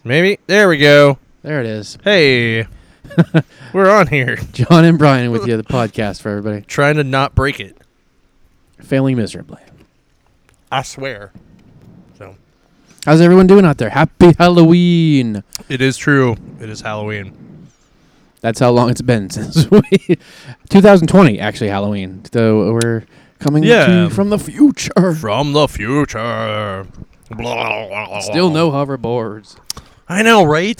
Maybe. There we go. There it is. Hey. We're on here. John and Brian with you, the podcast for everybody. Trying to not break it. Failing miserably. I swear. So. How's everyone doing out there? Happy Halloween. It is true. It is Halloween. That's how long it's been since 2020, actually, Halloween. So we're coming to you from the future. From the future. Still no hoverboards. I know, right?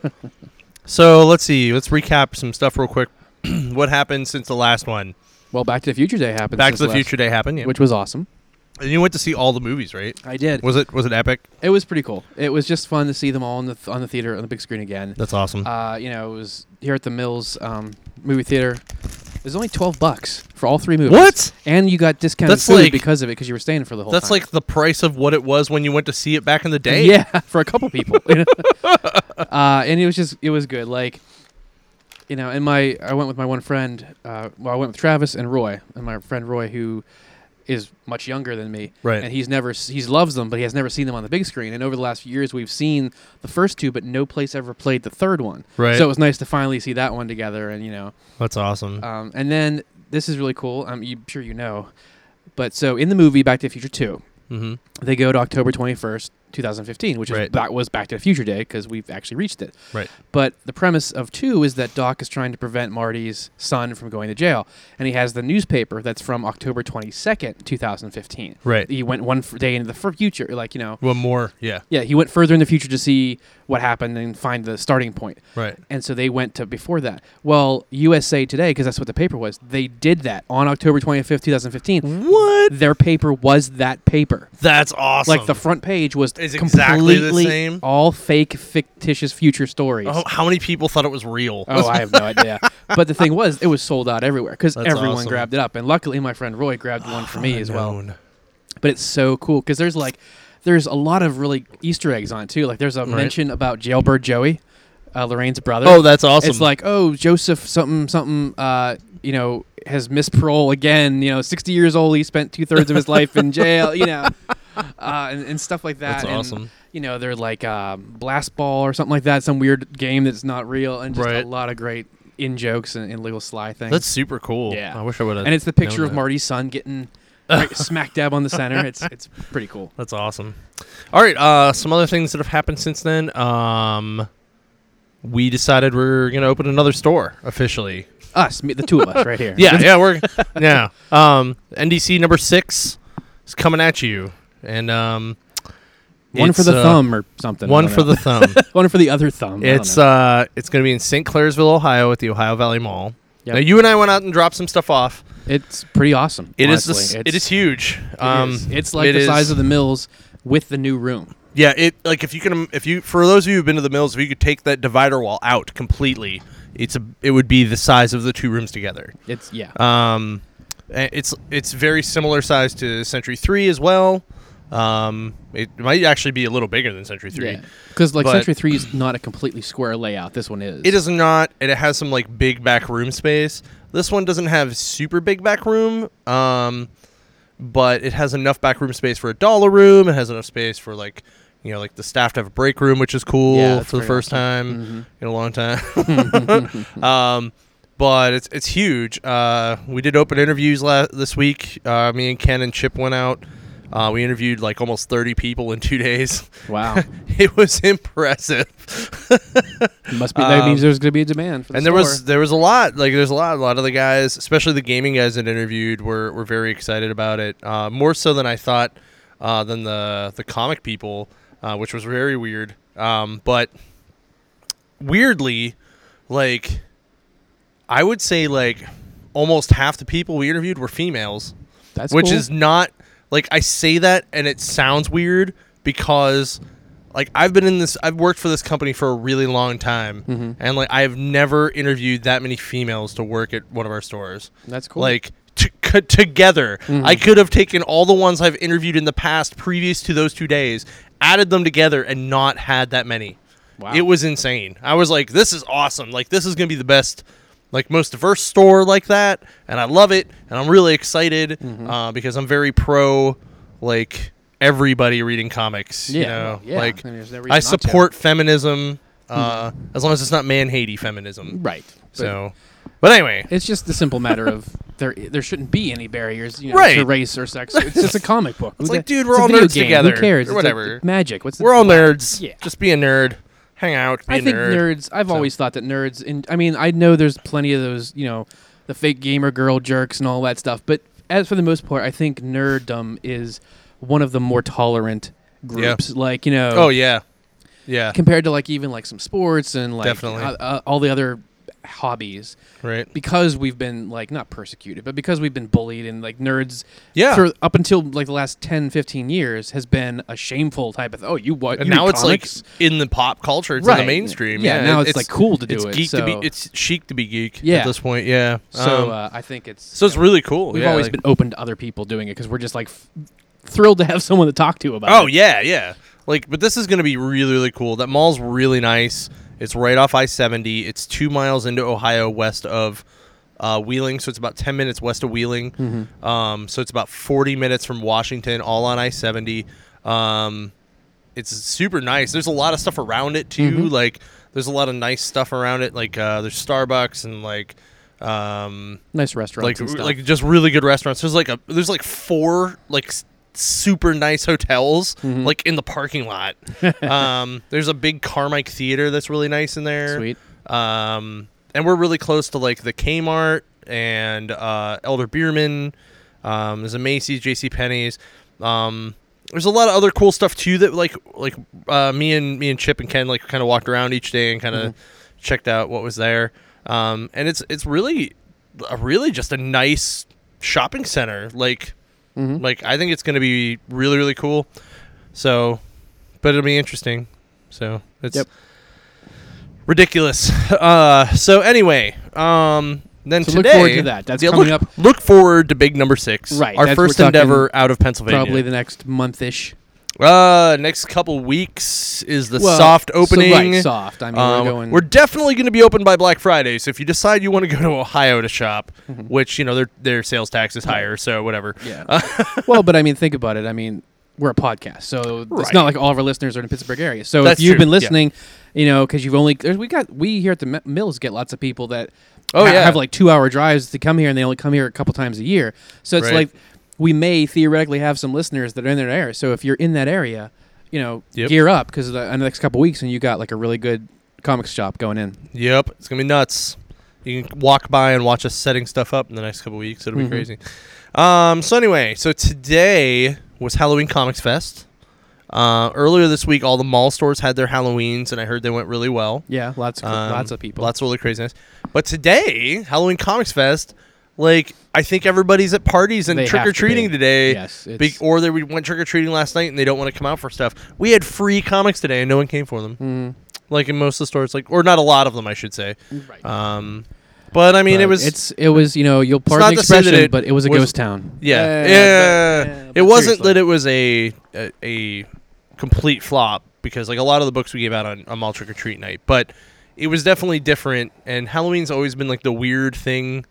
So let's see. Let's recap some stuff real quick. What happened since the last one? Well, Back to the Future Day happened. Back to the Future Day happened, yeah. Which was awesome. And you went to see all the movies, right? I did. Was it epic? It was pretty cool. It was just fun to see them all on the theater on the big screen again. That's awesome. It was here at the Mills movie theater. It was only $12 for all three movies. What? And you got discounted food because of it, because you were staying for the whole time. That's like the price of what it was when you went to see it back in the day. Yeah, for a couple people. And it was good. Like, and I went with my one friend. I went with Travis and Roy, and my friend Roy, who is much younger than me. Right. And he loves them, but he has never seen them on the big screen. And over the last few years, we've seen the first two, but no place ever played the third one. Right. So it was nice to finally see that one together. And that's awesome. And then this is really cool. I'm sure you know, but so in the movie Back to the Future 2, they go to October 21st, 2015, which was Back to the Future Day because we've actually reached it. Right. But the premise of 2 is that Doc is trying to prevent Marty's son from going to jail, and he has the newspaper that's from October 22nd, 2015. Right. He went one day into the future, One more, yeah. Yeah, he went further in the future to see what happened and find the starting point. Right. And so they went to before that. Well, USA Today, because that's what the paper was, they did that on October 25th, 2015. What? Their paper was that paper. That's awesome. Like the front page was exactly the same. All fake, fictitious future stories. Oh, how many people thought it was real? Oh, I have no idea. But the thing was, it was sold out everywhere because everyone awesome. grabbed it up. And luckily, my friend Roy grabbed one for me as well. But it's so cool because there's a lot of really Easter eggs on it too. Like there's a mention about Jailbird Joey, Lorraine's brother. Oh, that's awesome. It's like, Joseph something, has missed parole again. 60 years old. He spent 2/3 of his life in jail. And stuff like that. That's awesome. And, they're like Blast Ball or something like that. Some weird game that's not real, and just a lot of great in jokes and little sly things. That's super cool. Yeah, I wish I would have. And it's the picture of Marty's son getting smack dab on the center. It's pretty cool. That's awesome. All right, some other things that have happened since then. We decided we're gonna open another store officially. Us, the two of us, right here. We're NDC number 6 is coming at you, and one for the thumb or something. One for the thumb. One for the other thumb. It's going to be in St. Clairsville, Ohio, at the Ohio Valley Mall. Yep. Now, you and I went out and dropped some stuff off. It's pretty awesome. It is huge. It's like the size of the Mills with the new room. Yeah, for those of you who've been to the Mills, if you could take that divider wall out completely, it would be the size of the two rooms together. It's very similar size to Century 3 as well. It might actually be a little bigger than Century 3. Because Century 3 is not a completely square layout. This one is. It is not, and it has some big back room space. This one doesn't have super big back room, but it has enough back room space for a dollar room. It has enough space for the staff to have a break room, which is cool for the first time in a long time. But it's huge. We did open interviews this week. Me and Ken and Chip went out. We interviewed almost 30 people in 2 days. Wow. It was impressive. Must be that means there's going to be a demand for the store. There was a lot. There's a lot of the guys, especially the gaming guys that interviewed, were very excited about it. More so than I thought than the comic people, which was very weird. But weirdly, I would say almost half the people we interviewed were females. That's which cool. is not I say that and it sounds weird because I've worked for this company for a really long time, and I've never interviewed that many females to work at one of our stores. That's cool. Together, I could have taken all the ones I've interviewed in the past previous to those 2 days, added them together, and not had that many. Wow. It was insane. I was like, this is awesome. This is going to be the best, most diverse store like that, and I love it, and I'm really excited because I'm very pro, everybody reading comics. Yeah, you know, well, yeah. like I mean, there's no reason I not to. support feminism, as long as it's not man-hatey feminism. Right. So, but anyway, It's just the simple matter of there shouldn't be any barriers, Right. to race or sex. It's just a comic book. It's Who like, ca- dude, it's we're a all video nerds game. together, Who cares? or It's whatever. like magic. What's the we're all nerds. Yeah. Just be a nerd, hang out, be I a think nerd. nerds. I've So- always thought that nerds. I mean, I know there's plenty of those. The fake gamer girl jerks and all that stuff. But as for the most part, I think nerddom is one of the more tolerant groups. Like Oh yeah, yeah, compared to like even like some sports and like Definitely. all the other hobbies, right. because we've been like not persecuted, but because we've been bullied, and like nerds Yeah, for up until like the last 10-15 years has been a shameful type of you what and you now read it's comics? like in the pop culture. It's in Right. the mainstream. Yeah, now it's like cool to do it's it, geek to so- be. It's chic to be geek. Yeah. At this point, yeah. So I think it's so it's really cool. we've yeah, always like- been open to other people doing it because we're just like thrilled to have someone to talk to about Oh it. yeah, yeah. Like, but this is going to be really, really cool. That mall's really nice. It's right off I-70. It's 2 miles into Ohio, west of Wheeling, so it's about 10 minutes west of Wheeling. So it's about 40 minutes from Washington, all on I-70. It's super nice. There's a lot of stuff around it too. Like, there's a lot of nice stuff around it. Like, there's Starbucks and like. Nice restaurants Like and stuff. like just really good restaurants. There's like 4 like super nice hotels like in the parking lot. There's a big Carmike theater that's really nice in there. Sweet. And we're really close to like the Kmart and Elder Beerman. There's a Macy's, JCPenney's. There's a lot of other cool stuff too that like me and Chip and Ken like kind of walked around each day and kind of checked out what was there. And it's really just a nice shopping center. Like I think it's going to be really, really cool. So, but it'll be interesting. So it's ridiculous. So anyway, then So today, look forward to that. That's coming up. Look forward to big number 6. Right, Our that's- first we're talking endeavor out of Pennsylvania. Probably the next month-ish. Next couple weeks is the Well, soft opening. So right, soft. I mean, we're definitely going to be open by Black Friday. So if you decide you want to go to Ohio to shop, which their sales tax is higher, so whatever. Yeah. Well, but I mean, think about it. I mean, we're a podcast, so it's Right. not like all of our listeners are in the Pittsburgh area. So That's if you've true, been yeah. listening, because you've only we here at the Mills get lots of people that Oh, yeah. have like 2-hour drives to come here, and they only come here a couple times a year. So it's Right. like we may theoretically have some listeners that are in that area. So if you're in that area, Yep. gear up because in the next couple weeks, and you got like a really good comics shop going in. Yep, it's going to be nuts. You can walk by and watch us setting stuff up in the next couple weeks. It'll be crazy. So anyway, today was Halloween Comics Fest. Earlier this week, all the mall stores had their Halloweens, and I heard they went really well. Yeah, lots of people. Lots of really craziness. But today, Halloween Comics Fest, I think everybody's at parties and They have to trick-or-treating be. today. Yes, it's- Or they went trick-or-treating last night and they don't want to come out for stuff. We had free comics today and no one came for them. Like in most of the stores, or not a lot of them, I should say. Right. But I mean, But it was it was you'll pardon not the to say that expression, it but it was a was- ghost town. yeah. but It wasn't seriously. that it was a complete flop because like a lot of the books we gave out on mall trick or treat night, but it was definitely different. And Halloween's always been like the weird thing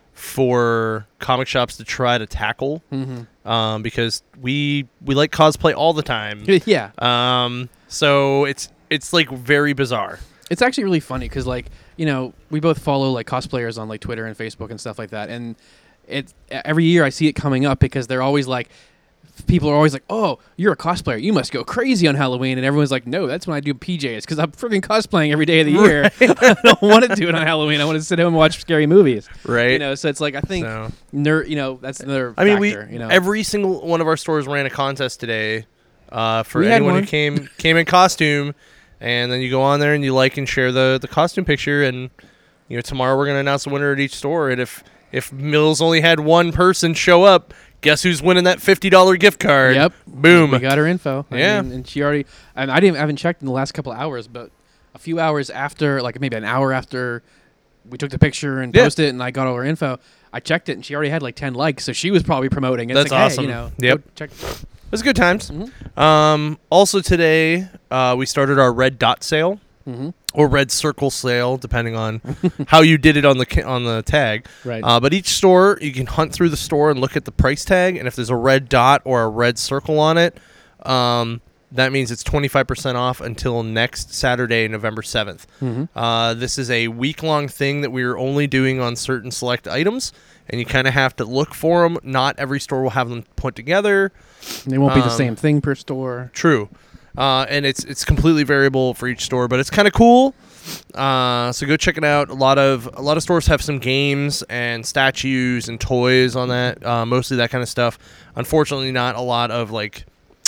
for comic shops to try to tackle, because we like cosplay all the time. Yeah. So it's like very bizarre. It's actually really funny because, we both follow like cosplayers on like Twitter and Facebook and stuff like that, and every year I see it coming up because they're always like, people are always like, "Oh, you're a cosplayer, you must go crazy on Halloween," and everyone's like, "No, that's when I do PJs because I'm freaking cosplaying every day of the year. I don't want to do it on Halloween. I want to sit home and watch scary movies." Right. So it's like I think So- that's another. I mean, factor, every single one of our stores ran a contest today for We had anyone one. who came in costume, and then you go on there and you like and share the costume picture, and tomorrow we're gonna announce the winner at each store, and if Mills only had one person show up, guess who's winning that $50 gift card? Yep. Boom. We got her info. Yeah. And she already. And I haven't checked in the last couple of hours, but a few hours after, like maybe an hour after we took the picture and Yeah. posted it, and I got all her info, I checked it, and she already had like 10 likes, so she was probably promoting it. That's It's like, awesome. Hey, Yep. go check. It was good times. Mm-hmm. Also today, we started our red dot sale. Mm-hmm. Or red circle sale, depending on how you did it on the tag. Right. But each store, you can hunt through the store and look at the price tag, and if there's a red dot or a red circle on it, That means it's 25% off until next Saturday, November 7th. This is a week-long thing that we're only doing on certain select items, and you kind of have to look for them. Not every store will have them put together. They won't be the same thing per store. True. And it's completely variable for each store, but it's kind of cool. So go check it out. A lot of stores have some games and statues and toys on that, mostly that kind of stuff. Unfortunately, not a lot of like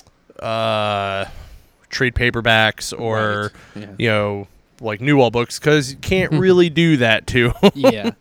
trade paperbacks or like New Wall books, because you can't really do that too. Yeah.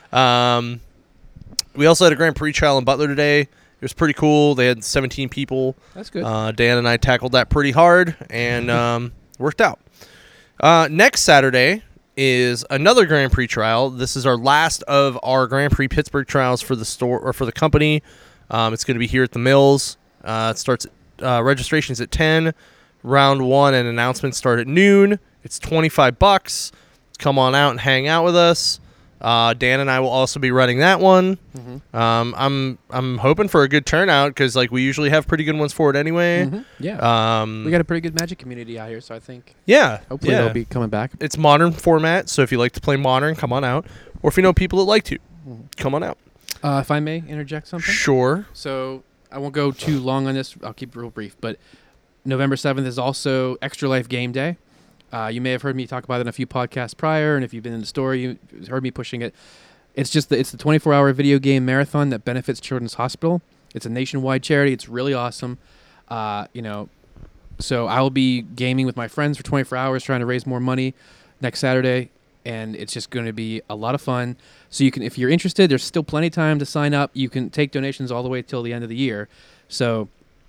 We also had a Grand Prix trial in Butler today. It was pretty cool. They had 17 people. That's good. Dan and I tackled that pretty hard, and worked out. Next Saturday is another Grand Prix trial. This is our last of our Grand Prix Pittsburgh trials for the store or for the company. It's going to be here at the Mills. It starts registrations at 10. Round 1 and announcements start at noon. It's $25. Come on out and hang out with us. Dan and I will also be running that one. I'm hoping for a good turnout, because like we usually have pretty good ones for it anyway. Yeah. We got a pretty good Magic community out here, so I think hopefully yeah. they'll be coming back. It's modern format, so if you like to play modern, come on out. Or if you know people that like to, come on out. If I may interject something. Sure. So I won't go too long on this. I'll keep it real brief. But November 7th is also Extra Life Game Day. You may have heard me talk about it in a few podcasts prior, and if you've been in the store, you heard me pushing it. It's the 24-hour video game marathon that benefits Children's Hospital. It's a nationwide charity. It's really awesome. So I will be gaming with my friends for 24 hours, trying to raise more money next Saturday, and it's just going to be a lot of fun. So you can, if you're interested, there's still plenty of time to sign up. You can take donations all the way till the end of the year. So,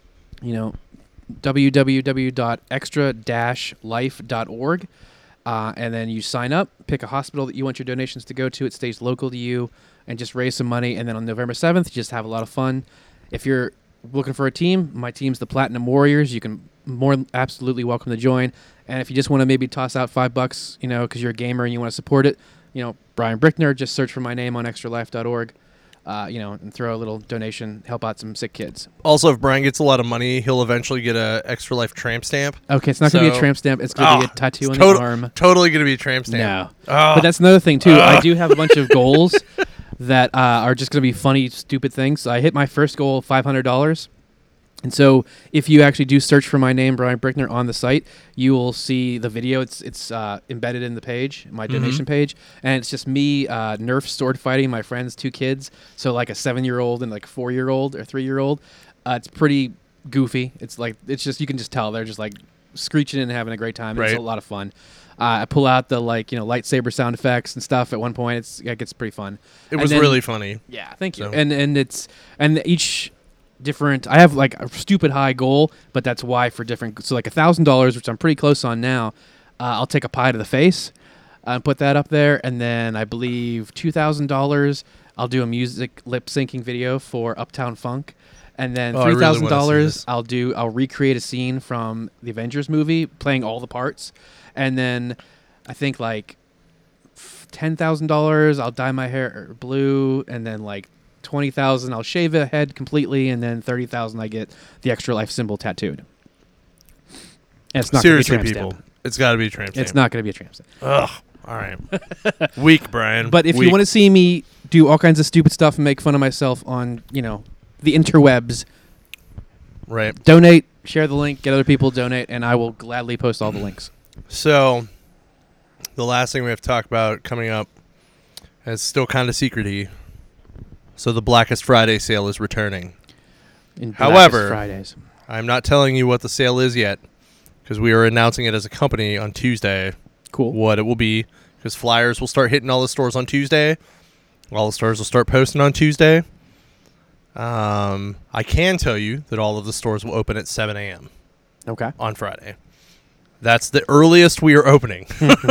www.extra-life.org, and then you sign up, pick a hospital that you want your donations to go to. It stays local to you, and just raise some money. And then on November 7th, just have a lot of fun. If you're looking for a team, my team's the Platinum Warriors. You can absolutely welcome to join. And if you just want to maybe toss out $5, because you're a gamer and you want to support it, Brian Brickner, just search for my name on extralife.org. And throw a little donation, help out some sick kids. Also, if Brian gets a lot of money, he'll eventually get a Extra Life tramp stamp. Okay, it's not going to be a tramp stamp. It's going to be a tattoo on the arm. Totally going to be a tramp stamp. No. But that's another thing, too. I do have a bunch of goals that are just going to be funny, stupid things. I hit my first goal of $500. And so if you actually do search for my name, Brian Brickner, on the site, you will see the video. It's embedded in the page, my donation page. And it's just me Nerf sword fighting my friend's 2 kids. So like a 7-year-old and like a 4-year-old or 3-year-old. It's pretty goofy. It's just, you can just tell they're just like screeching and having a great time. Right. It's a lot of fun. I pull out the lightsaber sound effects and stuff at one point. It gets pretty fun. It was really funny. Yeah, thank you. So. And each different, I have like a stupid high goal, but that's why for different. So like $1,000, which I'm pretty close on now. I'll take a pie to the face and put that up there, and then I believe $2,000. I'll do a music lip syncing video for Uptown Funk, and then $3,000 I'll recreate a scene from the Avengers movie, playing all the parts, and then I think like $10,000 I'll dye my hair blue, and then like $20,000 I'll shave a head completely, and then $30,000 I get the Extra Life symbol tattooed. And it's not seriously, gonna be people. It's got to be a tramp stamp. It's not going to be a tramp stamp. Ugh. All right. Weak, Brian. But if you want to see me do all kinds of stupid stuff and make fun of myself on, the interwebs, right? Donate, share the link, get other people to donate, and I will gladly post all the links. So, the last thing we have to talk about coming up, and it's still kind of secret-y. So the Blackest Friday sale is returning. However, Fridays. I'm not telling you what the sale is yet, because we are announcing it as a company on Tuesday. Cool. What it will be, because flyers will start hitting all the stores on Tuesday. All the stores will start posting on Tuesday. I can tell you that all of the stores will open at 7 a.m. Okay. On Friday. That's the earliest we are opening.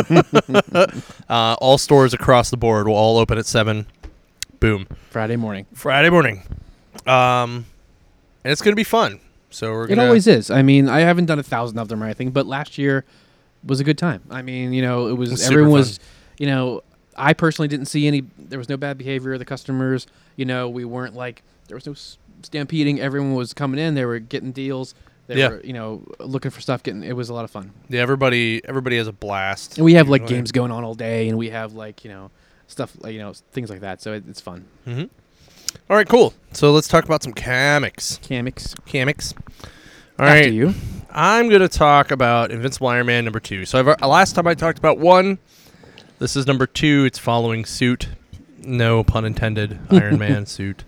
All stores across the board will all open at 7. Boom. Friday morning. And it's going to be fun. So we're going to... It always is. I mean, I haven't done 1,000 of them or anything, but last year was a good time. I mean, it was everyone was, I personally didn't see there was no bad behavior of the customers. We weren't like, there was no stampeding. Everyone was coming in. They were getting deals. They Yeah. were, looking for stuff. It was a lot of fun. Yeah, everybody has a blast. And we have like usually. games going on all day, and we have like stuff like things like that. So it's fun. Mm-hmm. All right, cool. So let's talk about some comics. Comics. All After right, you. I'm gonna talk about Invincible Iron Man #2. So last time I talked about 1. This is #2. It's following suit. No pun intended. Iron Man suit.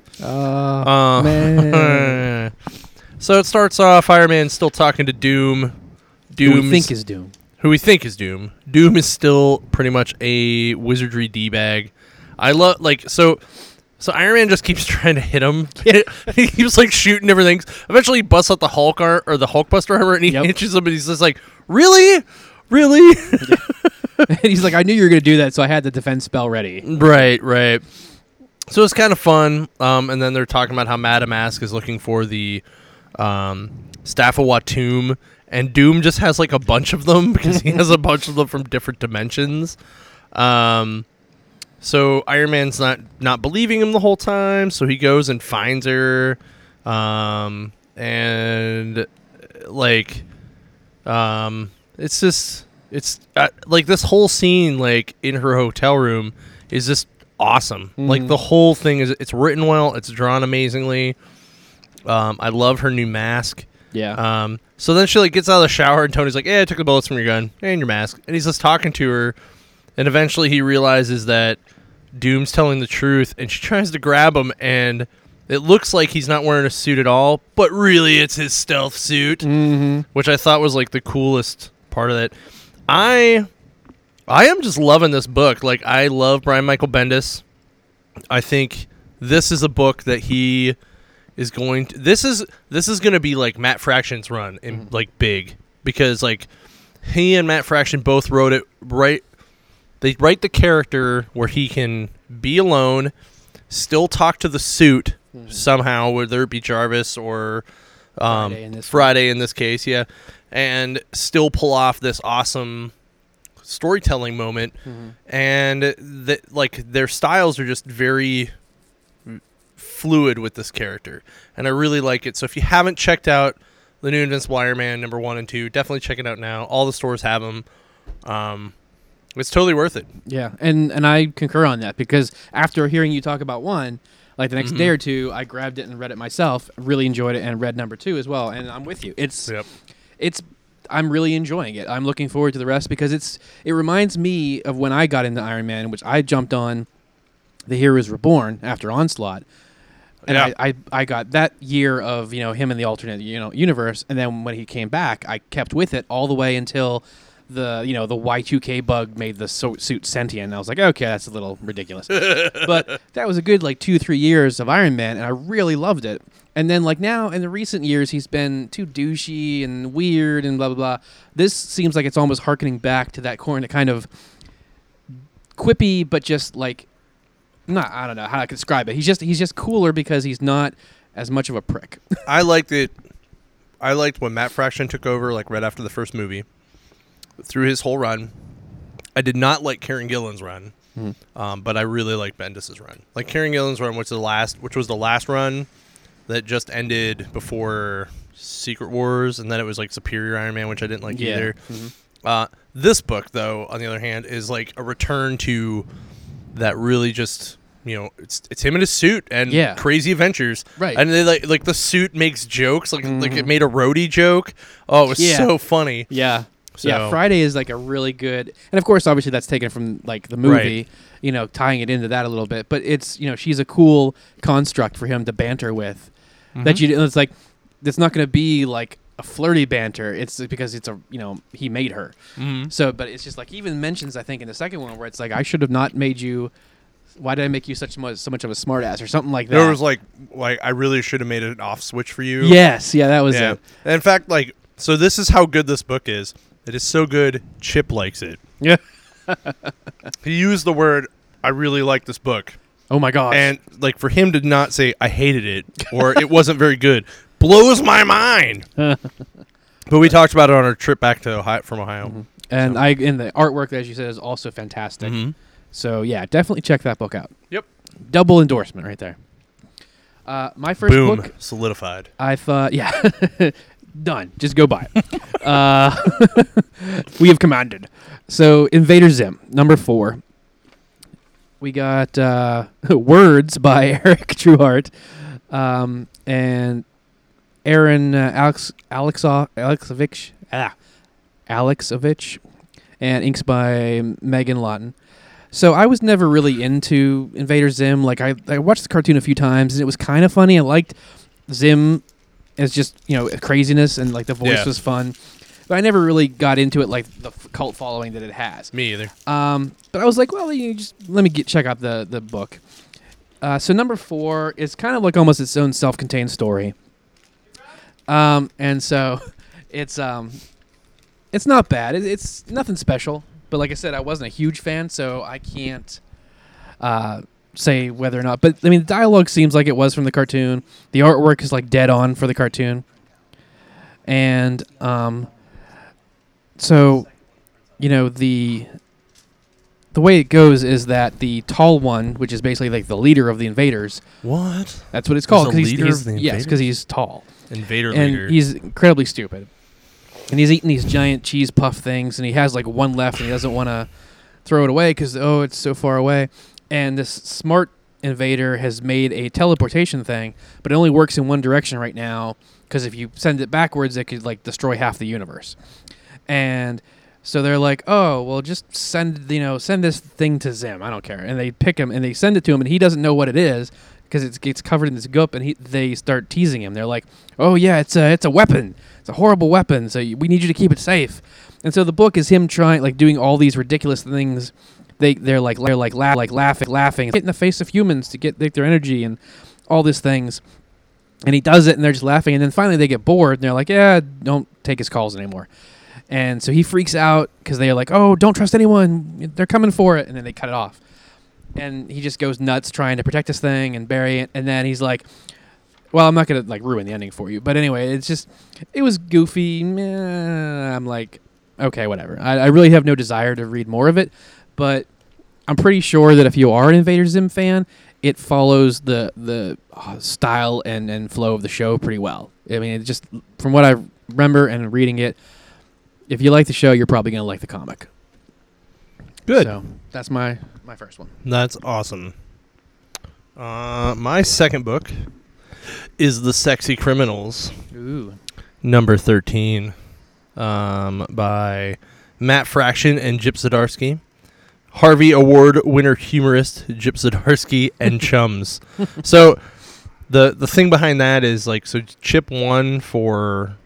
Man. So it starts off. Iron Man's still talking to Doom. Who we think is Doom. Who we think is Doom. Doom is still pretty much a wizardry d-bag. I love so Iron Man just keeps trying to hit him. He keeps like shooting different things. Eventually, he busts out the Hulk or the Hulkbuster hammer, and he hits him, and he's just like, "Really, really?" And he's like, "I knew you were going to do that, so I had the defense spell ready." Right. So it's kind of fun. And then they're talking about how Madam Mask is looking for the Staff of Watum, and Doom just has like a bunch of them because he has a bunch of them from different dimensions. So Iron Man's not believing him the whole time, so he goes and finds her, and like, it's like this whole scene like in her hotel room is just awesome. Mm-hmm. Like the whole thing it's written well, it's drawn amazingly. I love her new mask. Yeah. So then she like gets out of the shower, and Tony's like, "Yeah, I took the bullets from your gun and your mask," and he's just talking to her. And eventually he realizes that Doom's telling the truth, and she tries to grab him, and it looks like he's not wearing a suit at all, but really it's his stealth suit, which I thought was like the coolest part of it. I am just loving this book. Like, I love Brian Michael Bendis. I think this is a book that he is going to... This is going to be like Matt Fraction's run in like big, because like he and Matt Fraction both wrote it right. They write the character where he can be alone, still talk to the suit somehow, whether it be Jarvis or Friday in this case, yeah, and still pull off this awesome storytelling moment. And like their styles are just very fluid with this character, and I really like it. So if you haven't checked out the new Invincible Iron Man #1 and 2, definitely check it out now. All the stores have them. It's totally worth it. Yeah, and I concur on that, because after hearing you talk about 1, like the next day or two, I grabbed it and read it myself. Really enjoyed it, and read #2 as well. And I'm with you. I'm really enjoying it. I'm looking forward to the rest, because it reminds me of when I got into Iron Man, which I jumped on The Heroes Reborn after Onslaught. And I got that year of him in the alternate universe, and then when he came back, I kept with it all the way until the Y2K bug made the suit sentient. And I was like, okay, that's a little ridiculous. But that was a good 2-3 years of Iron Man, and I really loved it. And then now in the recent years, he's been too douchey and weird and blah blah blah. This seems like it's almost harkening back to that kind of quippy, but just like. I don't know how I can describe it. He's just cooler because he's not as much of a prick. I liked it. I liked when Matt Fraction took over, like right after the first movie. Through his whole run, I did not like Kieran Gillen's run, but I really liked Bendis' run. Like Kieran Gillen's run, which was the last run that just ended before Secret Wars, and then it was like Superior Iron Man, which I didn't like either. This book, though, on the other hand, is like a return to that really just it's him in his suit and crazy adventures, right? And they like the suit makes jokes, like it made a roadie joke. Oh, it was so funny. Yeah. So. Friday is like a really good, and of course, obviously, that's taken from like the movie, tying it into that a little bit. But it's she's a cool construct for him to banter with. That it's like it's not going to be like a flirty banter. It's because it's he made her. So, but it's just like he even mentions, I think, in the second one where it's like, I should have not made you. Why did I make you so much of a smartass or something like that? There was like I really should have made it an off switch for you. Yes, that was it. And in fact, so this is how good this book is. It is so good, Chip likes it. Yeah. He used the word, I really like this book. Oh my gosh. And like for him to not say I hated it or it wasn't very good blows my mind. But we talked about it on our trip back to Ohio, from Ohio. And in the artwork, as you said, is also fantastic. So yeah, definitely check that book out. Yep. Double endorsement right there. My first book solidified. I thought, Done. Just go buy it. We have commanded. So, Invader Zim, number 4. We got Words by Eric Trueheart and Aaron Alexovich, and inks by Megan Lawton. So I was never really into Invader Zim. Like I watched the cartoon a few times, and it was kind of funny. I liked Zim as just craziness, and like the voice was fun. But I never really got into it like the cult following that it has. Me either. But I was like, well, just let me check out the book. So number 4 is kind of like almost its own self-contained story. And so it's not bad. It's nothing special. But like I said, I wasn't a huge fan, so I can't say whether or not. But I mean, the dialogue seems like it was from the cartoon. The artwork is like dead on for the cartoon. And so the way it goes is that the tall one, which is basically like the leader of the invaders. What? That's what it's called. He's the leader of the Yes, invaders? because he's tall. Invader And leader. he's incredibly stupid. And he's eating these giant cheese puff things, and he has like one left, and he doesn't want to throw it away because, it's so far away. And this smart invader has made a teleportation thing, but it only works in one direction right now because if you send it backwards, it could like destroy half the universe. And so they're like, oh, well, just send this thing to Zim. I don't care. And they pick him, and they send it to him, and he doesn't know what it is because it gets covered in this goop, and they start teasing him. They're like, oh, yeah, it's a weapon. It's a horrible weapon, so we need you to keep it safe. And so the book is him doing all these ridiculous things. They're laughing, get in the face of humans to get their energy and all these things. And he does it, and they're just laughing. And then finally they get bored, and they're like, yeah, don't take his calls anymore. And so he freaks out because they're like, oh, don't trust anyone. They're coming for it. And then they cut it off. And he just goes nuts trying to protect this thing and bury it. And then he's like, well, I'm not going to ruin the ending for you. But anyway, it was goofy. I'm like, okay, whatever. I really have no desire to read more of it. But I'm pretty sure that if you are an Invader Zim fan, it follows the style and flow of the show pretty well. I mean, it just, from what I remember and reading it, if you like the show, you're probably going to like the comic. Good. So that's my first one. That's awesome. My second book is The Sexy Criminals, Ooh. number 13, by Matt Fraction and Chip Zdarsky. Harvey Award winner humorist Chip Zdarsky and chums. So the thing behind that is Chip won for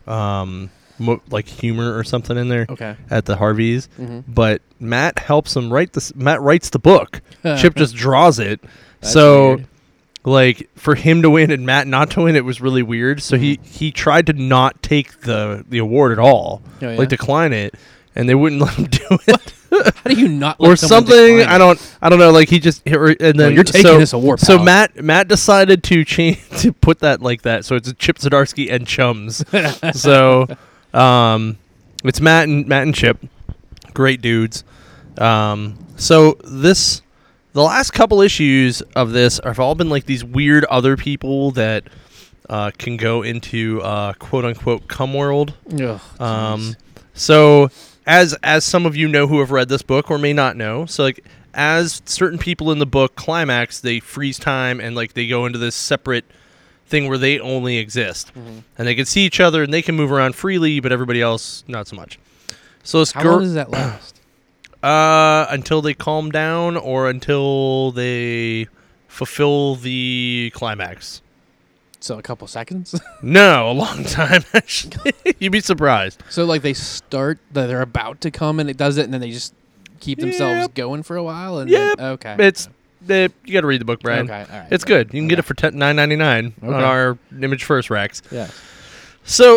humor or something in there at the Harveys, but Matt helps him write this. Matt writes the book. Chip just draws it. That's so weird. For him to win and Matt not to win, it was really weird. So he tried to not take the award at all, decline it, and they wouldn't let him do it. How do you not let or someone something? decline it? I don't know. He just and then you're taking this award. So pal. Matt decided to change to put that like that. So it's Chip Zdarsky and chums. So it's Matt and Chip, great dudes. So the last couple issues of this have all been these weird other people that can go into quote unquote cum world. Ugh, So as some of you know who have read this book or may not know, so as certain people in the book climax, they freeze time and they go into this separate thing where they only exist, and they can see each other and they can move around freely, but everybody else not so much. So this How long does that last? Until they calm down or until they fulfill the climax. So a couple seconds? No, a long time, actually. You'd be surprised. So they start, they're about to come and it does it, and then they just keep themselves going for a while? And Yep. then, okay. You got to read the book, Brian. Okay, all right. It's good. You can get it for $9.99 on our Image First racks. Yeah. So,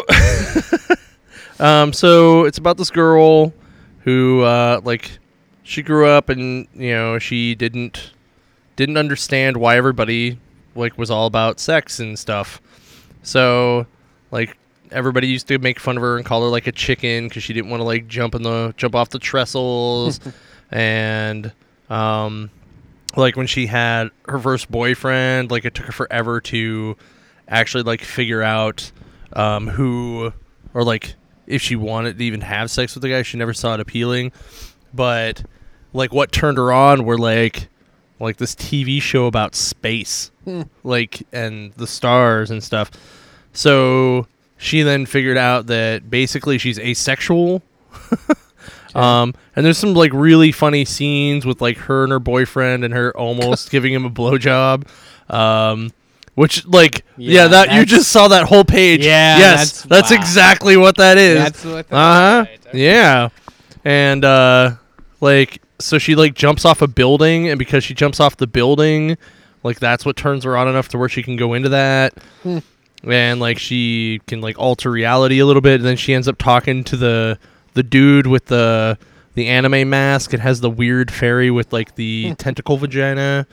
so it's about this girl who, she grew up and she didn't understand why everybody was all about sex and stuff. So, everybody used to make fun of her and call her a chicken because she didn't want to jump off the trestles, and when she had her first boyfriend, it took her forever to actually figure out who, or like if she wanted to even have sex with the guy, she never saw it appealing. But like what turned her on were like this TV show about space, like, and the stars and stuff. So she then figured out that basically she's asexual. And there's some like really funny scenes with like her and her boyfriend and her almost giving him a blowjob. Which like you just saw that whole page. Yeah, yes, that's wow. exactly what that is. That's what that is. Okay. Yeah. And like so she like jumps off a building, and because she jumps off the building, like that's what turns her on enough to where she can go into that. And like she can like alter reality a little bit, and then she ends up talking to the dude with the anime mask. It has the weird fairy with like the tentacle vagina.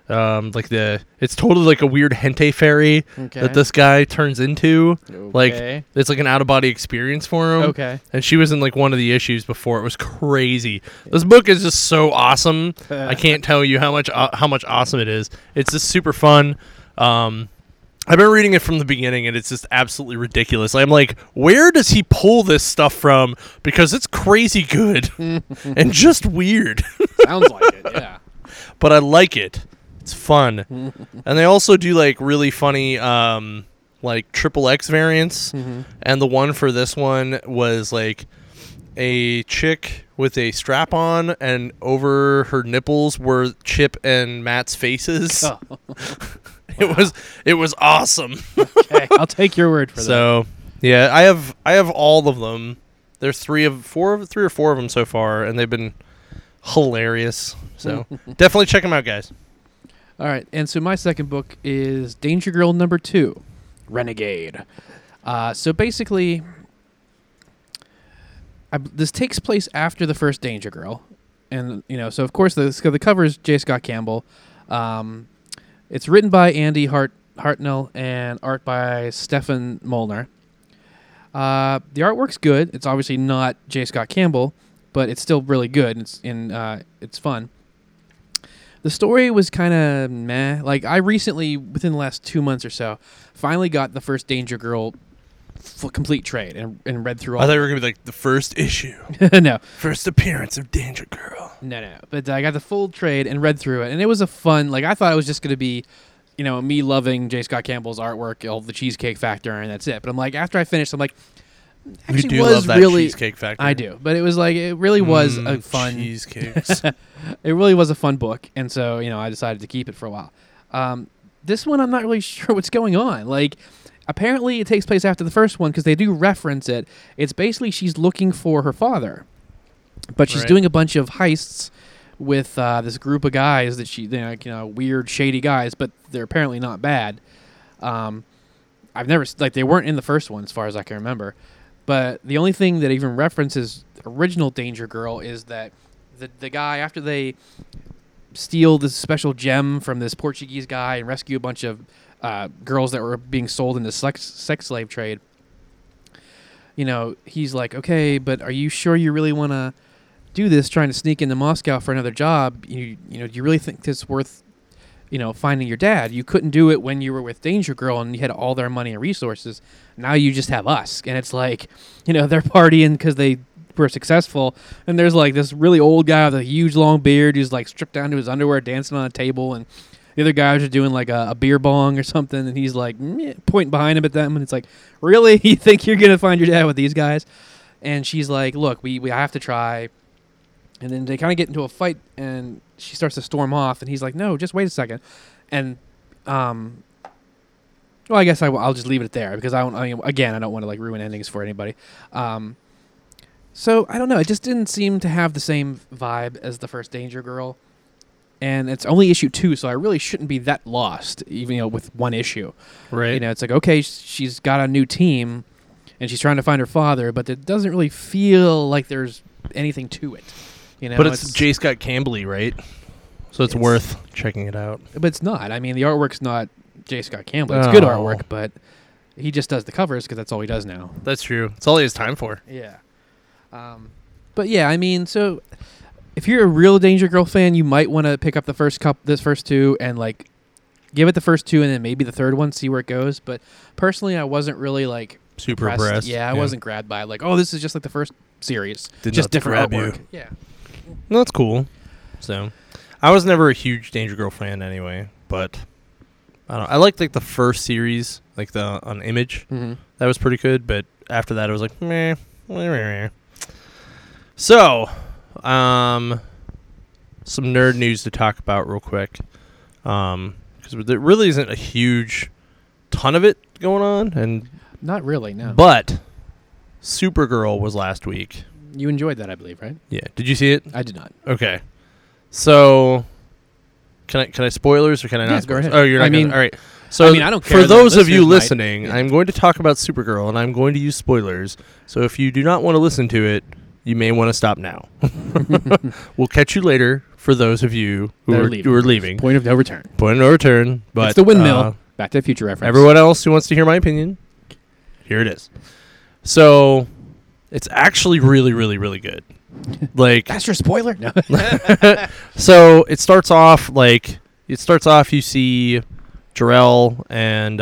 It's totally like a weird hentai fairy that this guy turns into. Like it's like an out of body experience for him. Okay. And she was in like one of the issues before. It was crazy. This book is just so awesome. I can't tell you how much awesome it is. It's just super fun. I've been reading it from the beginning, and it's just absolutely ridiculous. I'm like, where does he pull this stuff from? Because it's crazy good and just weird. Sounds like it, yeah. But I like it. It's fun. And they also do like really funny like XXX variants. And the one for this one was like a chick with a strap on, and over her nipples were Chip and Matt's faces. Oh. It was awesome. Okay, I'll take your word for that. So, yeah, I have all of them. There's three or four of them so far, and they've been hilarious. So, definitely check them out, guys. All right, and so my second book is Danger Girl number 2, Renegade. So basically, this takes place after the first Danger Girl, and so of course the cover is J. Scott Campbell. It's written by Andy Hartnell and art by Stefan Molnar. The artwork's good. It's obviously not J. Scott Campbell, but it's still really good. It's fun. The story was kind of meh. Like, I recently, within the last 2 months or so, finally got the first Danger Girl complete trade and read through all. I thought you were going to be like the first issue. No. First appearance of Danger Girl. No. But I got the full trade and read through it, and it was a fun, like, I thought it was just going to be, me loving J. Scott Campbell's artwork, all the Cheesecake Factor, and that's it. But I'm like, after I finished, I'm like, actually you do was love that really Cheesecake Factor. I do, but it was like it really was a fun cheesecakes. It really was a fun book, and so I decided to keep it for a while. This one I'm not really sure what's going on. Like, apparently it takes place after the first one because they do reference it. It's basically she's looking for her father, but she's doing a bunch of heists with this group of guys that weird, shady guys, but they're apparently not bad. I've never they weren't in the first one as far as I can remember. But the only thing that even references original Danger Girl is that the guy, after they steal this special gem from this Portuguese guy and rescue a bunch of girls that were being sold in the sex slave trade, he's like, okay, but are you sure you really want to do this, trying to sneak into Moscow for another job? Do you really think it's worth finding your dad? You couldn't do it when you were with Danger Girl and you had all their money and resources. Now you just have us. And it's like, they're partying because they were successful. And there's like this really old guy with a huge long beard who's like stripped down to his underwear dancing on a table. And the other guys are doing like a beer bong or something. And he's like pointing behind him at them. And it's like, really? You think you're going to find your dad with these guys? And she's like, look, we have to try. And then they kind of get into a fight, and she starts to storm off, and he's like, no, just wait a second. And, well, I guess I'll just leave it there, because I don't want to, like, ruin endings for anybody. So, I don't know. It just didn't seem to have the same vibe as the first Danger Girl. And it's only issue 2, so I really shouldn't be that lost, even, with one issue. Right. It's like, okay, she's got a new team, and she's trying to find her father, but it doesn't really feel like there's anything to it. But it's J. Scott Campbell, right? So it's worth checking it out. But it's not. I mean, the artwork's not J. Scott Campbell. It's good artwork, but he just does the covers because that's all he does now. That's true. It's all he has time for. Yeah. But yeah, I mean, so if you're a real Danger Girl fan, you might want to pick up this first 2 and like give it the first 2 and then maybe the third one, see where it goes. But personally, I wasn't really like super impressed. impressed. Yeah, I wasn't grabbed by it. Like, oh, this is just like the first series. Did just not different grab you. artwork. Yeah. No, that's cool. So, I was never a huge Danger Girl fan anyway, but I don't. I liked like the first series, like the on Image. Mm-hmm. That was pretty good, but after that, it was like meh. So, some nerd news to talk about real quick, because there really isn't a huge ton of it going on, and Not really, no. but Supergirl was last week. You enjoyed that, I believe, right? Yeah, did you see it? I did not. Okay, so can I spoilers or can I Yeah, not? go Spoilers? ahead. Oh, you're not. I mean- all right. So I mean, I don't care for that those of you listeners might. listening, Yeah. I'm going to talk about Supergirl, and I'm going to use spoilers. So if you do not want to listen to it, you may want to stop now. We'll catch you later. For those of you who They're are leaving, Point of no return. point of no return. But It's the windmill. Back to the Future reference. everyone else who wants to hear my opinion, here it is. So it's actually really, really, really good. Like, That's your spoiler? No. so it starts off you see Jor-El and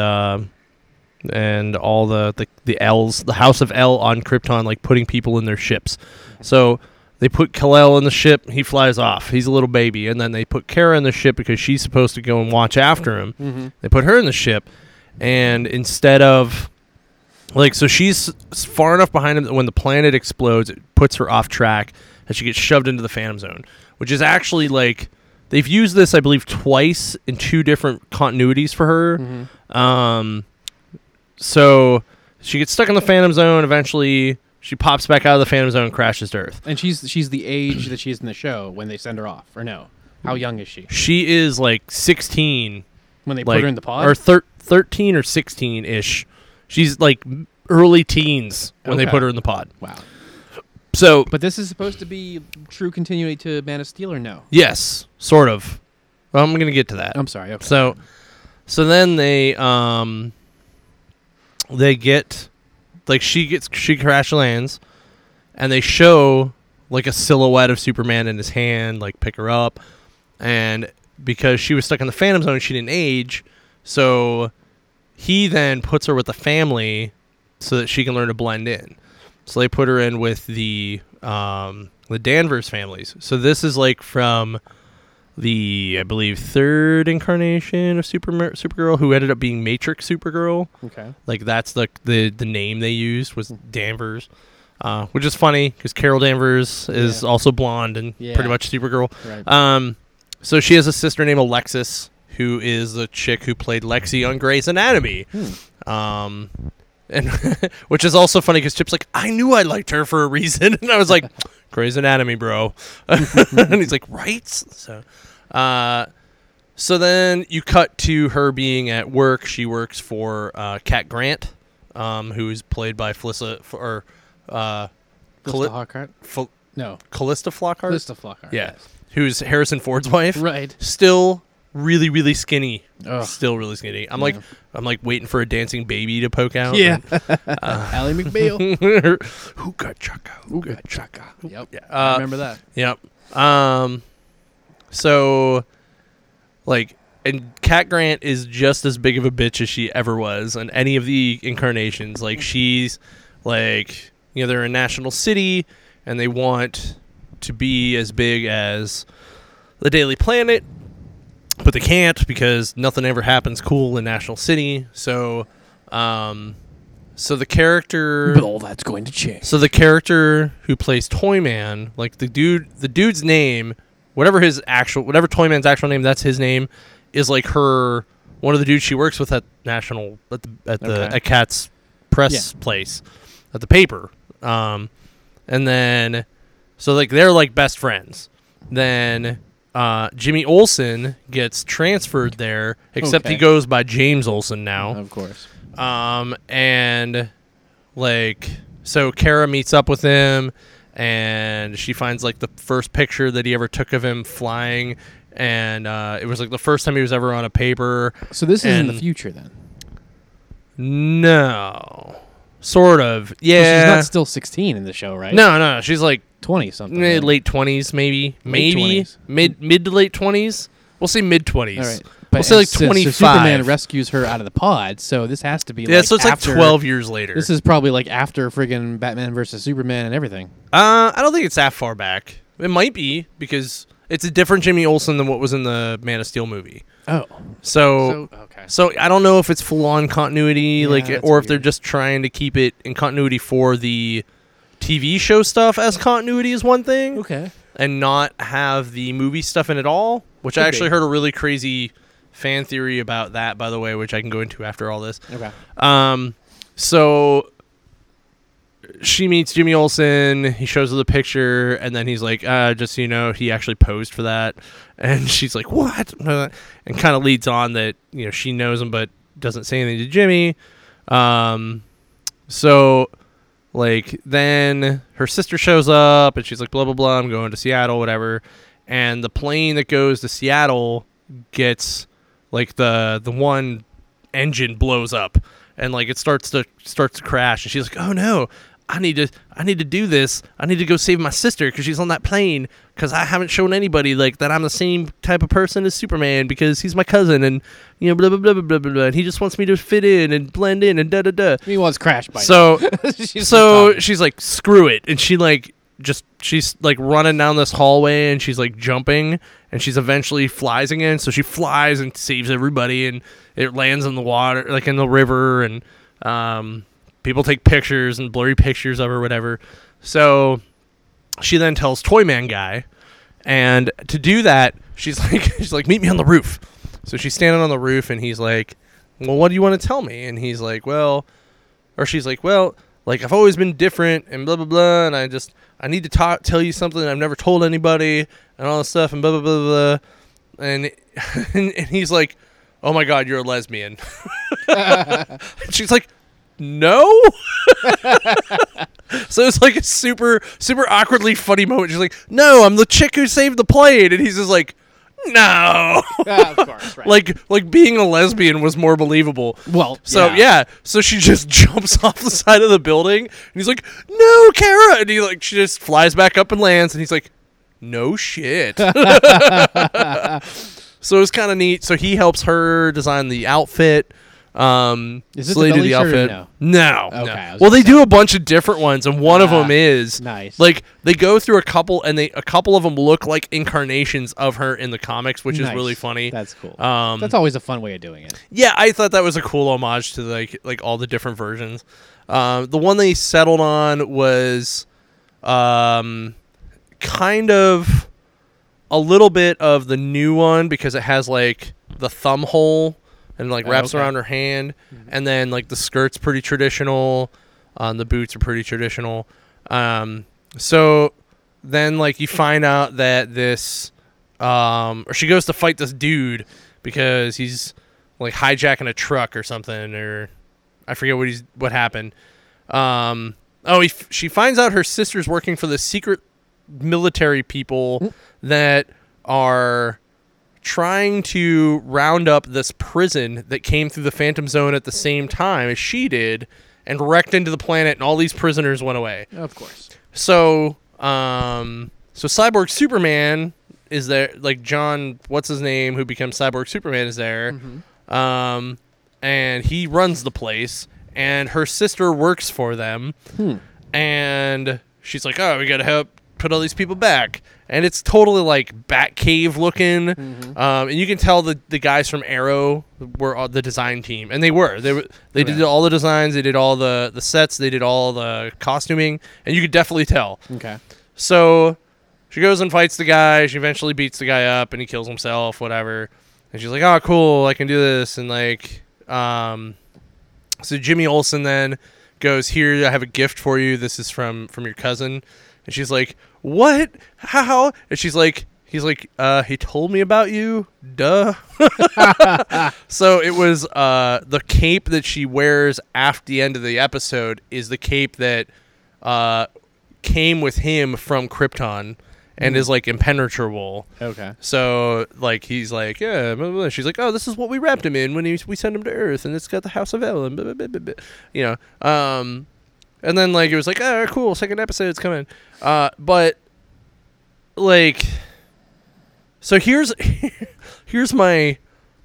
all the L's, the House of L on Krypton, like putting people in their ships. So they put Kal-El in the ship, he flies off. He's a little baby, and then they put Kara in the ship because she's supposed to go and watch after him. Mm-hmm. They put her in the ship, and instead of so she's far enough behind him that when the planet explodes, it puts her off track, and she gets shoved into the Phantom Zone, which is actually like they've used this, I believe, twice in 2 different continuities for her. Mm-hmm. So she gets stuck in the Phantom Zone. Eventually, she pops back out of the Phantom Zone and crashes to Earth. And she's the age that she is in the show when they send her off, or no? How young is she? She is like 16, When they like, put her in the pod? or 13 or 16 ish. She's like early teens when they Okay. put her in the pod. Wow. So But this is supposed to be true continuity to Man of Steel, or no? yes, sort of. Well, I'm gonna get to that. I'm sorry. Okay. So then they get like she crash lands, and they show like a silhouette of Superman in his hand, like pick her up, and because she was stuck in the Phantom Zone, she didn't age, so he then puts her with the family so that she can learn to blend in. So they put her in with the Danvers families. So this is like from the, I believe, 3rd incarnation of Supergirl, who ended up being Matrix Supergirl. Okay. Like that's the name they used was Danvers, which is funny because Carol Danvers is also blonde and Yeah. pretty much Supergirl. Right. So she has a sister named Alexis, who is the chick who played Lexi on Grey's Anatomy. And which is also funny because Chip's like, I knew I liked her for a reason, and I was like, Grey's Anatomy, bro. And he's like, right? So then you cut to her being at work. She works for Cat Grant, who is played by Callista Flockhart? No. Flockhart. Callista Flockhart. Yeah, yes. who's Harrison Ford's wife. Right. Still really, really skinny. Ugh. Still really skinny. I'm Yeah. like waiting for a dancing baby to poke out. Yeah. Ally McBeal. Hooka chaka. Hooka chaka. Yep. Yeah. I remember that. Yep. So, like, and Cat Grant is just as big of a bitch as she ever was on any of the incarnations. Like, she's like, they're in National City, and they want to be as big as the Daily Planet, but they can't because nothing ever happens cool in National City. So the character, But all that's going to change. so the character who plays Toyman, like the dude's name, whatever Toyman's actual name, that's his name, is like one of the dudes she works with at Okay. Cat's press place, at the paper. And then, so like they're like best friends. Then Jimmy Olsen gets transferred there, except he Okay. goes by James Olsen now. Of course. And like, so Kara meets up with him, and she finds like the first picture that he ever took of him flying, and it was like the first time he was ever on a paper. So this is in the And- future then. No, sort of. Yeah, Well, she's not still 16 in the show, right? no, she's like 20 something. right? late 20s, maybe Late 20s. mid to late 20s. We'll say mid 20s. All right. But say like so 25. Superman rescues her out of the pod, so this has to be Yeah, like so it's after, like 12 years later. This is probably like after friggin' Batman versus Superman and everything. I don't think it's that far back. It might be because it's a different Jimmy Olsen than what was in the Man of Steel movie. Oh, So okay. I don't know if it's full on continuity, Yeah, that's or if they're weird. just trying to keep it in continuity for the TV show stuff as continuity is one thing, Okay. and not have the movie stuff in it all. Which I Could actually be. heard a really crazy fan theory about that, by the way, which I can go into after all this. Okay. So she meets Jimmy Olsen. He shows her the picture, and then he's like, just so you know, he actually posed for that. And she's like, what? And kind of leads on that, you know, she knows him but doesn't say anything to Jimmy. So, like, then her sister shows up, and she's like, blah, blah, blah, I'm going to Seattle, whatever. And the plane that goes to Seattle gets, like, the one engine blows up. And like it starts to crash, and she's like, "Oh no, I need to do this. I need to go save my sister because she's on that plane. Because I haven't shown anybody like that I'm the same type of person as Superman because he's my cousin, and you know, blah blah blah blah blah blah. blah. And he just wants me to fit in and blend in and da da da." He wants crash by So she's she's like, "Screw it," and she's like running down this hallway, and she's like jumping, and she's eventually flies again. So she flies and saves everybody, and it lands in the water, like in the river, and people take pictures and blurry pictures of her, whatever. So she then tells Toyman Guy, and to do that, she's like, meet me on the roof. So she's standing on the roof, and he's like, well, what do you want to tell me? And he's like, she's like, well, like I've always been different, and blah blah blah, and I need to tell you something I've never told anybody, and all this stuff, and blah blah blah blah. And and he's like, oh my God, you're a lesbian. And she's like, no. So it's like a super, super awkwardly funny moment. She's like, no, I'm the chick who saved the plane. And he's just like, no. of course, right. like being a lesbian was more believable. Well, So yeah, so she just jumps off the side of the building, and he's like, no, Kara. And she just flies back up and lands, and he's like, no shit. So it was kind of neat. So he helps her design the outfit. Is this so they a do belly the shirt or outfit. no? No. Okay, no. I was Well, gonna they do a bunch of different ones, and one of them is nice. like they go through a couple, and a couple of them look like incarnations of her in the comics, which is Nice. really funny. That's cool. Um, That's always a fun way of doing it. Yeah, I thought that was a cool homage to like all the different versions. The one they settled on was kind of a little bit of the new one because it has like the thumb hole and like wraps okay. around her hand, and then like the skirt's pretty traditional, the boots are pretty traditional. So then like you find out that this or she goes to fight this dude because he's like hijacking a truck or something, or I forget what happened. She finds out her sister's working for the secret military people that are trying to round up this prison that came through the Phantom Zone at the same time as she did and wrecked into the planet, and all these prisoners went away. Of course. So Cyborg Superman is there, like John, what's his name, who becomes Cyborg Superman is there. Mm-hmm. And he runs the place, and her sister works for them. And she's like, oh, we got to help put all these people back. And it's totally like Batcave looking. And you can tell the guys from Arrow were on the design team, and they did all the designs, they did all the sets, they did all the costuming, and you could definitely tell. Okay. So she goes and fights the guy. She eventually beats the guy up, and he kills himself, whatever. And she's like, oh, cool, I can do this. And like, so Jimmy Olsen then goes, here, I have a gift for you. This is from your cousin. And she's like, what? How? And he's like, he told me about you. Duh. So it was the cape that she wears after the end of the episode is the cape that came with him from Krypton and is like impenetrable. Okay. So like he's like, yeah, blah, blah, blah. She's like, oh, this is what we wrapped him in when we sent him to Earth, and it's got the House of El, and blah, blah, blah, blah, blah. You know. And then like it was like, oh, cool, second episode's coming. But like, so here's my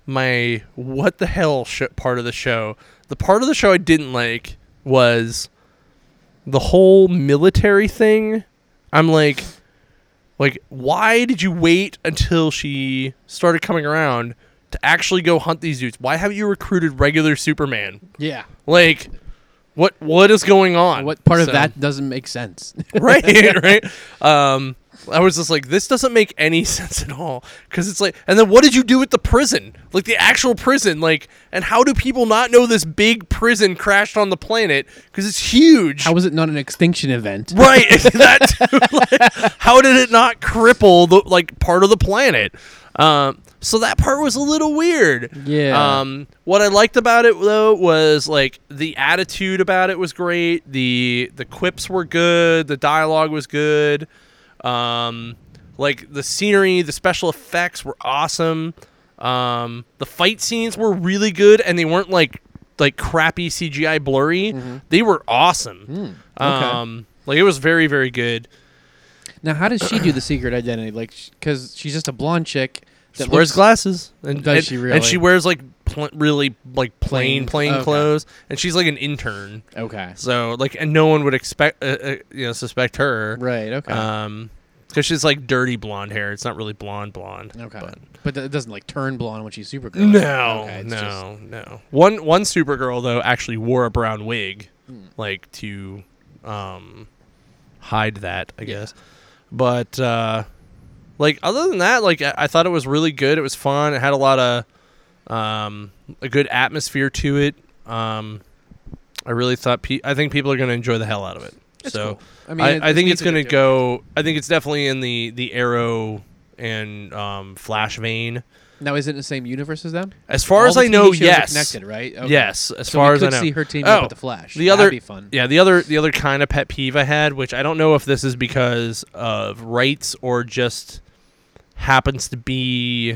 my what the hell part of the show. The part of the show I didn't like was the whole military thing. I'm like, why did you wait until she started coming around to actually go hunt these dudes? Why haven't you recruited regular Superman? Yeah. Like, what is going on? What part of that doesn't make sense? Right. I was just like, this doesn't make any sense at all. Because it's like, and then what did you do with the prison? Like, the actual prison. Like, and how do people not know this big prison crashed on the planet? Because it's huge. How was it not an extinction event? Right. That too. Like, how did it not cripple the, like, part of the planet? So that part was a little weird. Yeah. What I liked about it, though, was, like, the attitude about it was great. The quips were good. The dialogue was good. Like, the scenery, the special effects were awesome. The fight scenes were really good, and they weren't, like crappy CGI blurry. Mm-hmm. They were awesome. Okay. Like, it was very, very good. Now, how does she do the secret identity? Like, because she's just a blonde chick that She wears glasses. And, Does she really? And she wears, like, really, like, plain Okay. clothes. And she's, like, an intern. Okay. So, like, and no one would suspect her. Right. Okay. Because she's, like, dirty blonde hair. It's not really blonde. Okay. But But it doesn't like turn blonde when she's Supergirl. no, Okay, it's no. One Supergirl, though, actually wore a brown wig, like, to hide that, I guess. But, like, other than that, like, I thought it was really good. It was fun. It had a lot of a good atmosphere to it. I really thought I think people are going to enjoy the hell out of it. It's so cool. I mean, I think it's going to do go. I think it's definitely in the Arrow and Flash vein. it. Now, is it in the same universe as them? As far All as the I TV know, shows are yes. connected, right? Okay. Yes, as So far we as I could know. see her teaming up with the Flash. That'd be fun. Yeah, the other kind of pet peeve I had, which I don't know if this is because of rights or just happens to be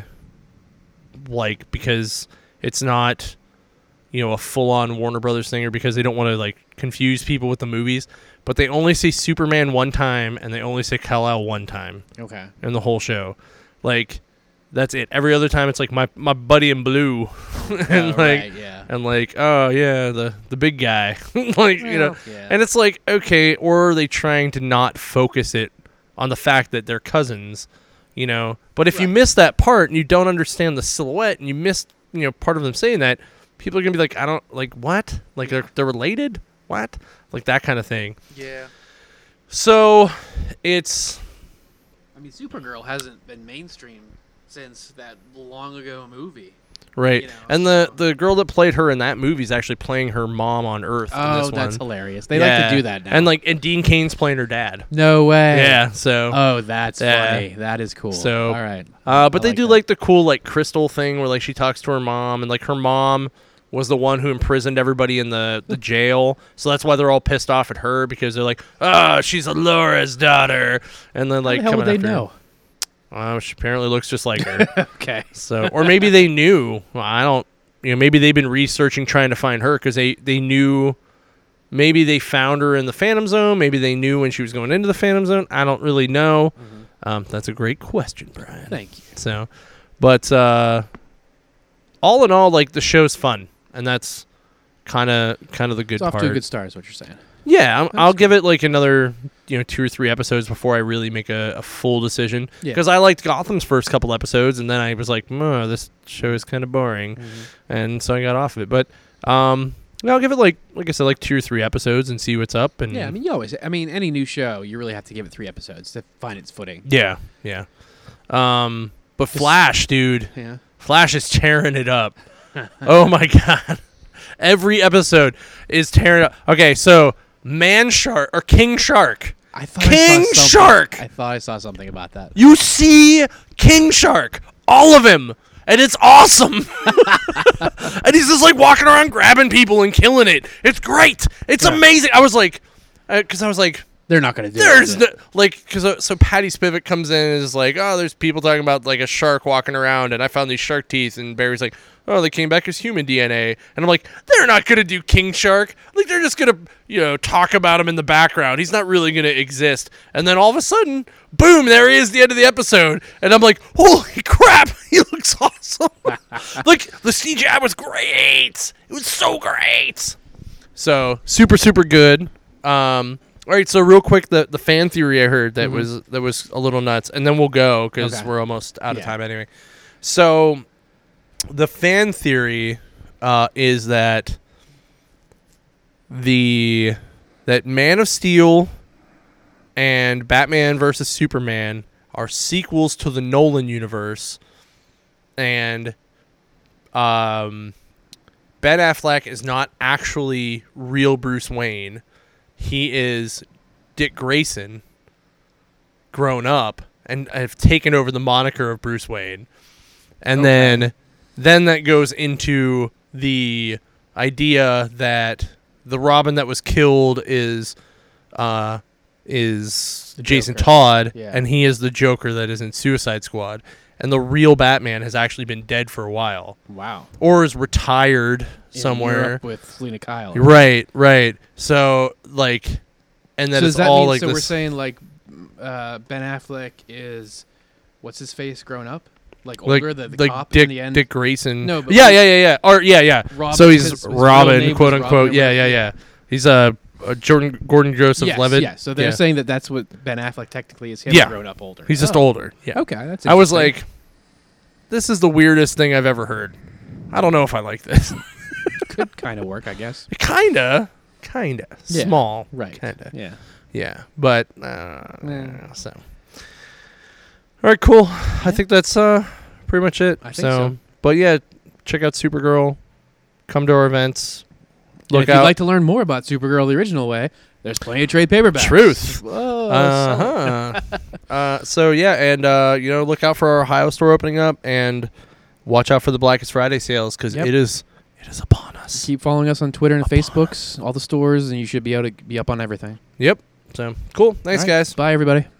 like because it's not, a full-on Warner Brothers thing, or because they don't want to like confuse people with the movies, but they only say Superman one time and they only say Kal-El one time Okay. in the whole show. Like, that's it. Every other time it's like my buddy in blue and Right, yeah. and like, oh yeah, the big guy. Like, Yeah. And it's like, okay, or are they trying to not focus it on the fact that they're cousins, But if you miss that part and you don't understand the silhouette and you miss, part of them saying that, people are going to be like, I don't, like, what? Like, they're related? What? Like, that kind of thing. Yeah. So, it's... I mean, Supergirl hasn't been mainstream since that long ago movie. Right. And so- the girl that played her in that movie is actually playing her mom on Earth in Oh, this one. that's hilarious. They like to do that now. And Dean Cain's playing her dad. No way. Yeah, so... Oh, that's Yeah. funny. That is cool. So, all right. but they like do that. like the cool like crystal thing where like she talks to her mom and like her mom was the one who imprisoned everybody in the jail. So that's why they're all pissed off at her because they're like, oh, she's Laura's daughter. And then like How the hell would coming they after know? her. Well, she apparently looks just like her. Okay. So, or maybe they knew. Well, I don't, maybe they've been researching trying to find her because they knew. Maybe they found her in the Phantom Zone. Maybe they knew when she was going into the Phantom Zone. I don't really know. That's a great question, Brian. Thank you. So, but all in all, like the show's fun, and that's kind of the good It's off part. to a good start, is what you're saying. Yeah, I'll give it like another 2 or 3 episodes before I really make a full decision. Yeah. Because I liked Gotham's first couple episodes, and then I was like, this show is kind of boring, and so I got off of it. But I'll give it like I said, like 2 or 3 episodes and see what's up. And Yeah, I mean, any new show, you really have to give it 3 episodes to find its footing. yeah. But Flash, dude. Yeah. Flash is tearing it up. Oh my god. Every episode is tearing up. Okay, so Man Shark or King Shark. I thought King I saw something- Shark! I thought I saw something about that. You see King Shark, all of him, and it's awesome. And he's just like walking around grabbing people and killing it. It's great. It's amazing. I was like, because I was like, They're not going to do There's it. no, like, because so Patty Spivak comes in and is like, oh, there's people talking about like a shark walking around, and I found these shark teeth, and Barry's like, oh, they came back as human DNA, and I'm like, they're not gonna do King Shark, like they're just gonna talk about him in the background. He's not really gonna exist, and then all of a sudden, boom, there he is, the end of the episode, and I'm like, holy crap, he looks awesome. Like the CGI was great, it was so great. So super good. All right, so real quick, the fan theory I heard that was a little nuts, and then we'll go because we're almost out of time anyway. So the fan theory is that that Man of Steel and Batman versus Superman are sequels to the Nolan universe, and Ben Affleck is not actually real Bruce Wayne. He is Dick Grayson grown up and have taken over the moniker of Bruce Wayne. And then that goes into the idea that the Robin that was killed is Jason Joker. Todd, Yeah. and he is the Joker that is in Suicide Squad. And the real Batman has actually been dead for a while. Wow. Or is retired In somewhere. Europe with Selena Kyle. Right. So, like, and then So it's does that all mean, like so this. we're saying, like, Ben Affleck is, what's his face, grown up? Like, older, the cop Dick, in the end? Dick Grayson. No, but yeah. Or yeah. Robin, So he's his real Robin, name was quote Robin unquote. or Yeah. whatever. He's Gordon Joseph yes, Levitt. Yeah, so they're saying that that's what Ben Affleck technically is, him Yeah. grown up older. He's just older. Yeah. Okay, that's I was interesting. like, this is the weirdest thing I've ever heard. I don't know if I like this. Could kind of work, I guess. Kinda. Yeah. Small. Right. Kinda. Yeah. Yeah. But, so. All right, cool. I think that's pretty much it. I think so. But yeah, check out Supergirl. Come to our events. And Look if you'd out. like to learn more about Supergirl the original way, there's plenty of trade paperbacks. Truth. Whoa. So yeah, and look out for our Ohio store opening up, and watch out for the Blackest Friday sales because Yep. it is upon us. Keep following us on Twitter and Facebooks, all the stores, and you should be able to be up on everything. Yep. So cool. Thanks, All right. guys. Bye, everybody.